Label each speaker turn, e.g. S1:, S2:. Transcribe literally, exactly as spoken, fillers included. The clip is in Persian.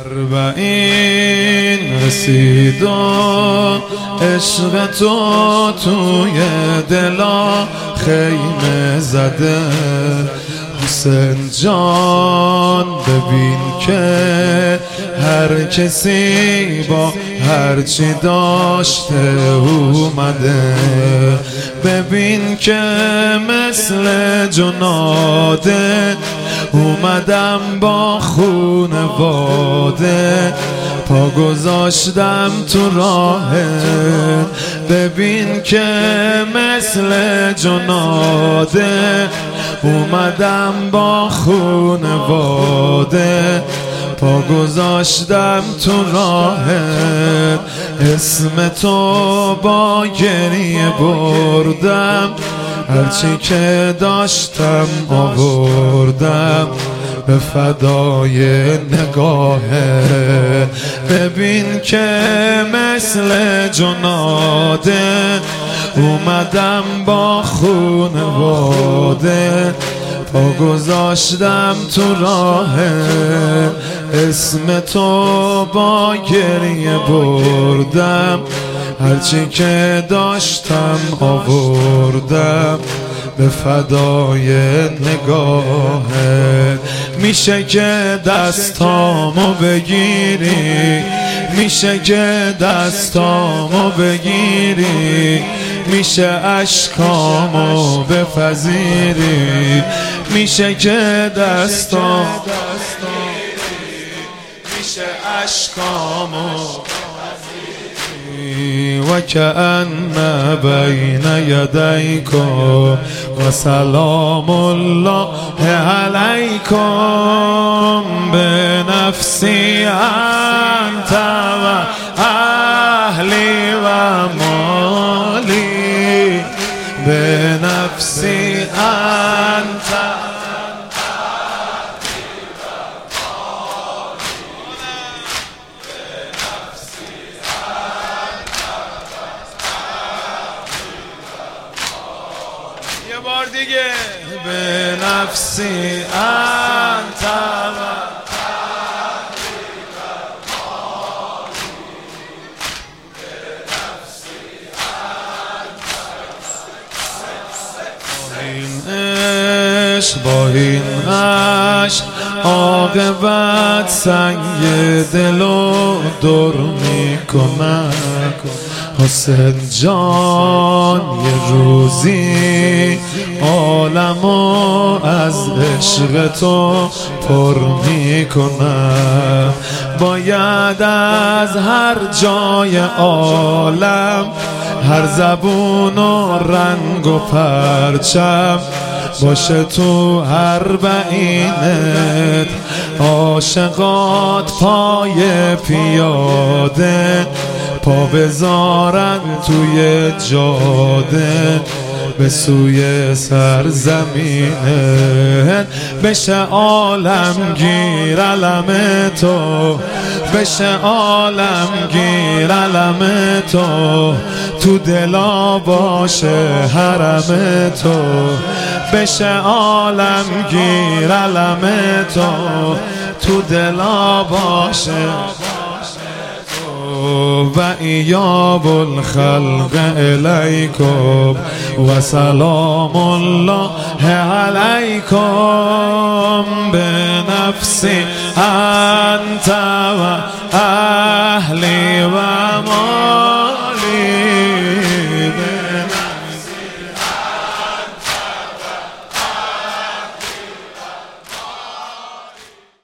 S1: اربعین رسید و عشق تو توی دلا خیمه زده. حسین جان ببین که هر کسی با هر چی داشته اومده. ببین که مثل جناده اومدم با خونواده، پا گذاشتم تو راهت. ببین که مثل جناده اومدم با خونواده، پا گذاشتم تو راهت. اسم تو با گریه بردم، هرچی که داشتم آوردم به فدای نگاهت. ببین که مثل جناده اومدم با خونواده، پا گذاشتم تو راهت. اسم تو با گریه بردم، هرچی که داشتم آوردم به فدای نگاهت. میشه که دستامو بگیری، میشه که دستامو بگیری، میشه اشکامو بپذیری، میشه که دستام میشه اشکامو و کأن بین یدیکم و سلام الله علیکم. به نفسی انت و اهلی و مالی، به نفسی انت یه بار دیگه. به نفسی انت و این عشق با این عشق عاقبت سنگ دلو دور میکنن. حسین جان یه روزی عالمو از عشق تو پر میکنم. باید از هر جای عالم، هر زبون و رنگ و پرچم باشه تو هر بعینت. عاشقات پای پیاده پا بذارن توی جاده به سوی سرزمینت. بشه عالمگیر علم تو، بشه عالمگیر علم تو، تو دلا باشه حرم تو. بشه عالمگیر علم تو، تو دلا باشه. و ایاب الخلق الیکم و سلام الله علیکم. به نفسی انت و اهلی و ما